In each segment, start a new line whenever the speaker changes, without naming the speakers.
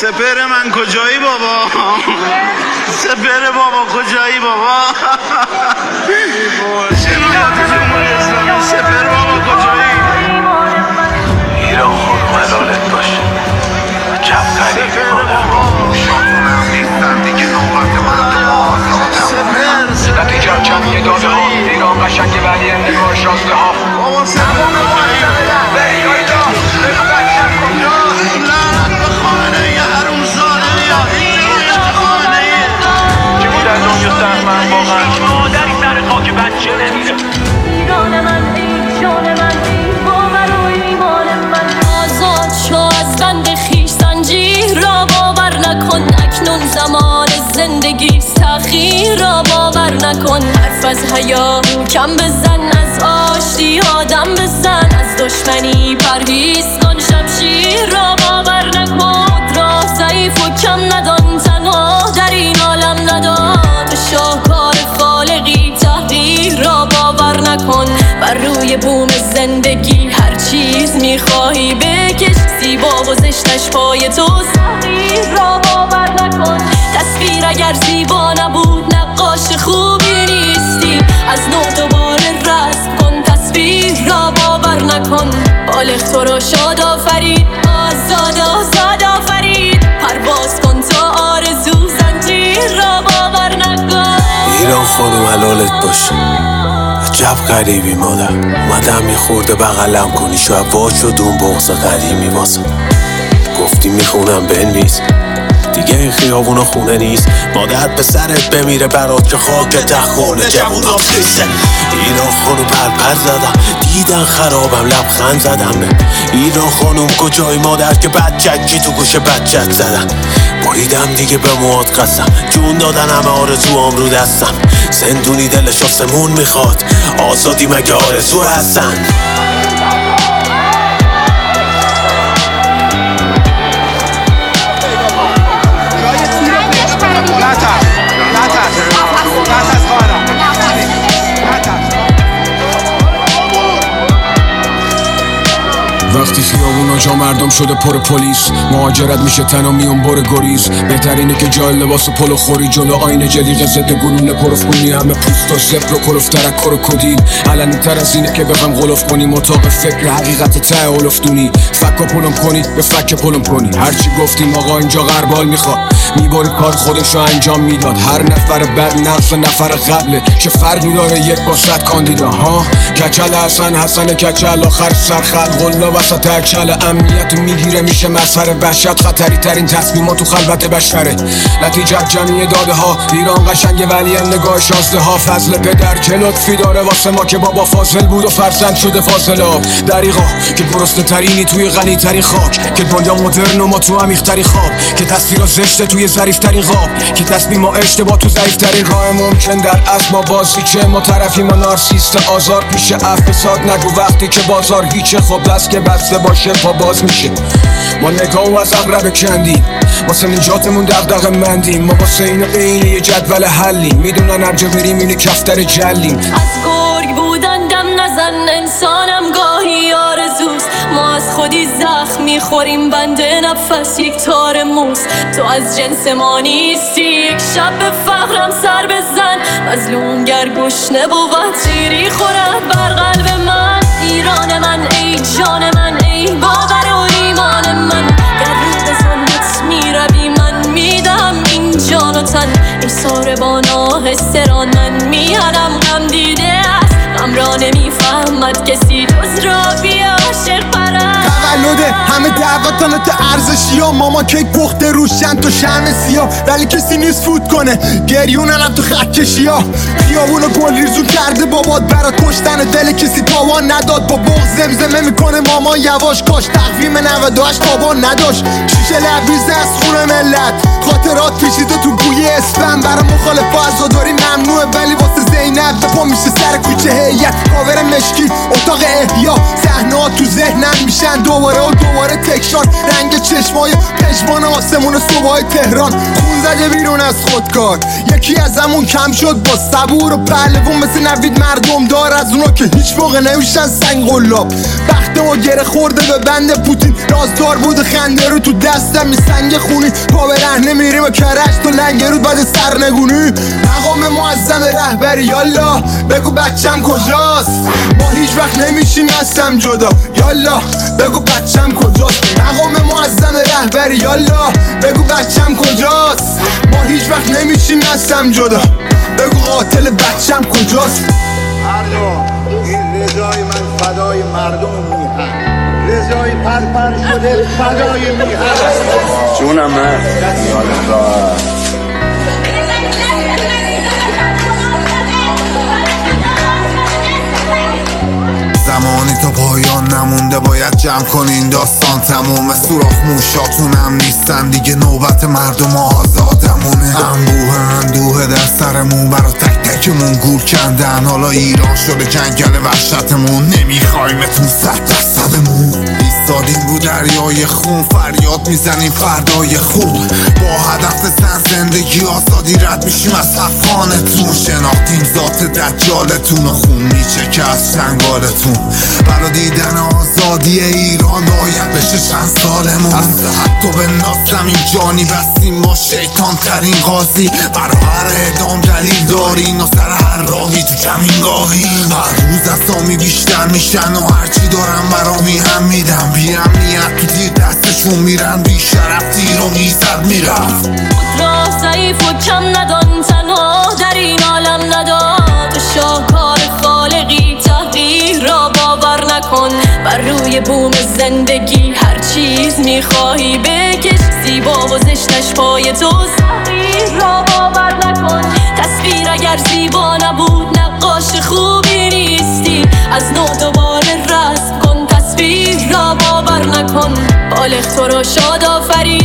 سپر من کجایی بابا؟ سپر بابا کجایی بابا؟ شنایت جمهوری اسلامی سپر بابا کجایی؟
ایران خانم حلالت باشه جب قریبی شاطونم نیستم دیگه نوبت من نتیجه کمیه داده ها ایران قشنگ ولی نگاه شاسته ها
بابا سپر
مادری سر خاک بچه نمیره
ایران من ای جان من ای باور و ایمان من آزاد شو از بند خویش زنجیر را باور نکن اکنون زمان زندگی تأخیر را باور نکن حرف از حیا کم بزن از آشتی آدم بزن از دشمنی پرهیز کن شمشیر را باور نکن راه ضعیف و کم ندان تنها در این عالم ندان شاهکار خالقی تحقیر را باور نکن بر روی بوم زندگی هر چیز میخواهی بکش زیبا و زشتش پای تو تحقیر را باور نکن تصویر اگر زیبا نبود نقاش خوبی نیستی از نو دوباره رسم کن تصویر را باور نکن بالغ تو را شاد آفرید آزاد آزاد آفرید پرواز کن تا آرزو زنجیر را باور نکن
ایران خانم حلالت باشه عجب غریبی مادر اومدم میخورده بغلم کنی شاید وا شد اون بغض قدیمی واسه گفتی میخونم بنویس دیگه این خیابونا خونه نیست مادر پسرت بمیره برات که خاک تخونه جوونا خیسه ایران خانم پرپر زدم دیدن خرابم لبخند زدم به ایران خانم کجای مادر که بچکی تو گوش بچت زدن بریدم دیگه به مواد قسم جون دادن همه آرزوام رو دستم زندونی دلش آسمون میخواد آزادی مگه آرزو هستن
وقتی خیابونا جا مردم شده پر پلیس مهاجرت میشه تن و میون بر گریز بهترینه که جای لباس پلو خوری جلو آینه جلیقه ضد گلوله پرف کنی همه پوست و زبر و کلوف ترکر و کدین علنی تر از اینه که بخوام غلوف کنی مطاق فکر حقیقت ته اولفتونی فک و پلم کنی به فک پلم کنی هرچی گفتیم آقا اینجا غربال میخواد میباری کار خودشو انجام میداد هر نفر بعد نقص نفر قبله چه فرقی داره یک با 100 کاندیدا ها کچل حسن کچل آخر سرخل قلا وسط اکل امنیت میگیره میشه مظهر وحشت خطری ترین تصمیمات تو خلوت بشره نتیجه جمعی داده ها ایران قشنگ ولی نگاه شازده ها فضل پدر که لطفی داره واسه ما که بابا فاضل بود و فرزند شده فاضلا دریغا که گرسنه ترینی توی غنی ترین خاک که دنیا مدرن و ما تو عمیق ترین خواب که تصویرا زشته توی ظریف ترین خواب که تصمیم ما اشتباه تو ضعیف ترین راه ممکن در اصل ما بازی چه ما طرفی ما نارسیست آزار پیشه افساد نگو وقتی که بازار هیچه خب دست که بسته باشه پا باز میشه ما نگاه و از اقرب کندیم واسه نجاتمون دغدغه مندیم ما واسه این یه جدول حلیم میدونن هر جا بریم اینه کفتر جلیم
از گرگ بودن دم نزن انسانم گاهی آرزوست ما از خودی زخم میخوریم بنده نفس یک تار موس تو از جنس ما نیستی یک شب به فقرم سر بزن مظلومگر گشنه بود تیری خورد بر قلب من ایران من ای جان من ای باور و ایمان من در رو به ظلمت میروی من میدم این جان و تن ای ساربان آهستران من میهنم غم دیده است غم را نمیفهمد کسی جز را بی عاشق پرست
تولده همه دعوتان تا ارزشی ها ماما کیک پخته روشن تو شم سیاه ولی کسی نیست فوت کنه گریونن تو خط کشی ها خیابونو گل ریزون کرده بابات برا کشتن دل کسی تاوان نداد با بغض زمزمه میکنه ماما یواش کاش تقویم 98 تاوان نداشت شیشه لبریز از خون ملت خاطرات پیچیده تو بوی اسفن برا مخالف عزاداری ممنوعه ولی واسه زینب به پا میشه سر کوچه هیئت کاور مشکی اتاق احیا صحنه‌ها تو ذهنم میشن دوباره و دوباره تکرار رنگ چشمای پشمان آسمون صبحای تهران خون زده بیرون از خودکار یکی ازمون کم شد با صبور و پهلوون مثل نوید مردم دار از اونا که هیچ موقع نمیشن سنگ قلاب ساخته و گره خورده به بند پوتین. رازدار بود خنده رو تو دستم میسنگ خونی، پا به رهنه میریم و کرش تو لنگرود بعد سرنگونی. مقام معظم رهبری یالا بگو بچم کجاست، ما هیچ وقت نمیشیم هستم جدا یالا بگو بچم کجاست. مقام معظم رهبری یالا بگو بچم کجاست، ما هیچ وقت نمیشیم هستم جدا بگو قاتل بچم کجاست.
مردم این رضای من فدای مردم میهن، رضای پرپر شده فدای میهن.
جونم من یادم را
زمانی تا پایان نمونده باید جمع کنین داستان تمومه. سوراخ موشاتونم نیستن دیگه، نوبت مردم آزادمونه. اندوه در سرمون برا تک تکمون گور کندن، حالا ایران شده جنگل وحشتمون، نمیخوایمتون 100%مون. ایستادیم رو دریای خون فریاد میزنیم فردای خوب، با هدف زندگی آزادی رد میشیم از افغانتون. شناختیم ذات دجالتون و خون میچکه از چنگالتون. برا دیدن آزادی ایران باید بشه چند سالمون. از حتی به ناستم این جانی بستیم ما شیطان ترین قاضی. برا هر اعدام دلیل دارین و سر هر راهی تو کمین گاهیم. هر روز اسامی بیشتر میشن و هرچی دارم برامی هم میدم. بی امنیت تو دیر دستشون میرن، بی شرف تیر و میزد میرفت.
خود را ضعیف و کم ندان، تنها در این عالم نداد. شاهکار خالقی تحقیر را باور نکن، بر روی بوم زندگی هر چیز میخواهی بکش. زیبا و زشتش پای تو، تحقیر را باور نکن. تصویر اگر زیبا نبود نقاش خوبی نیستی. از نو دوباره رسم کن، تصویر را باور نکن. بالغ تو را شاد آفرید،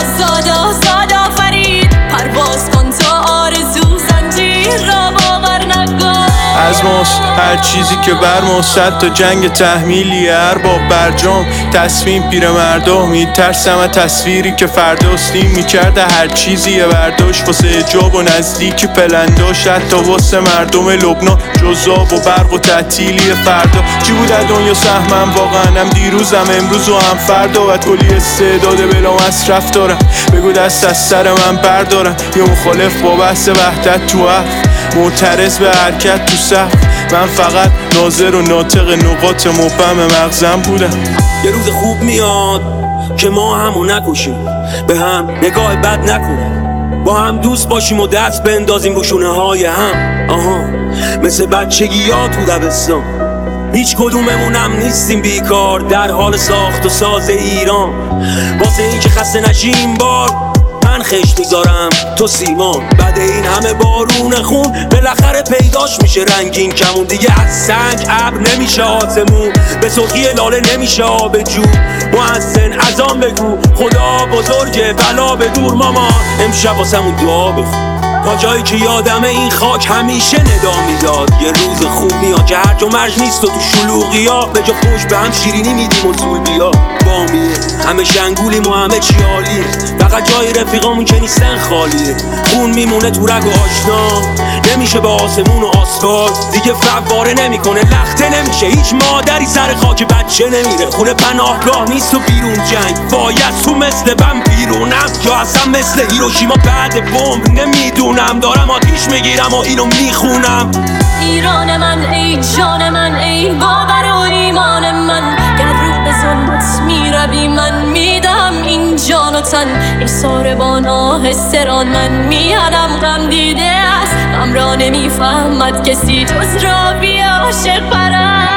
آزاد آفرید. پرواز کن تا آرزو، زنجیر را باور نکن.
از ماست هر چیزی که بر ما، صد تا جنگ تحمیلی ارباب برجام. تصمیم پیر مردم میترسم از تصویری که فرداستیم میکرده هر چیزی یه برداشت واسه جاب و نزدیکی پلنداش. حتی واسه مردم لبنان جزاب و برق و تعطیلی فردا. چی بود از دنیا سهمم واقعا، هم دیروزم امروز و هم فردا. و کلی استعداد بلا مصرف دارم، بگو دست از سر من بردارم. یه مخالف با بحث وحدت تو حرف، معترض به حرکت تو صف. من فقط ناظر و ناطق نقاط مبهم مغزم بودم.
یه روز خوب میاد که ما همو نکشیم، به هم نگاه بد نکنیم، با هم دوست باشیم و دست بندازیم رو شونه های هم. مثل بچگی ها تو دبستان، هیچ کدوممونم نیستیم بیکار در حال ساخت و ساز ایران. واسه این که خسته نشیم بار من خشت میذارم تو سیمان. بعد این همه بارون خون بالاخره پیداش میشه رنگین کمون. دیگه از سنگ ابر نمیشه آسمون، به سرخی لاله نمیشه آب جو. محسن از آن بگو خدا بزرگه بلا به دور مامان. امشب واسمون دعا بخون تا جایی که یادمه این خاک همیشه ندا میداد. یه روز خوب میاد که هرج و مرج نیست و تو شلوغی ها به جا خوش به هم شیرینی میدیم و زول بیا بامیه. همه شنگولیم و همه چی عالیه، فقط جای رفیقامون که نیستن خالیه. خون میمونه تو رگ و آشنا، نمیشه به آسمون و آسفالت. دیگه فواره نمیکنه لخته نمیشه، هیچ مادری سر خاک بچه نمیره. خونه پناهگاه نیست و بیرون جنگ، باید تو مثل بم بیرونم یا اصلا مثل هیروشیما بعد بمب. نمیدونم دارم آتیش میگیرم و اینو میخونم.
ایران من ای جان من ای باور و ایمان من، گر رو به ظلمت میروی من میدم این جان و تن. این ساربان آهستران من میادم غم دیده است، غم را نمیفهمد کسی جز را بی عاشق پرست.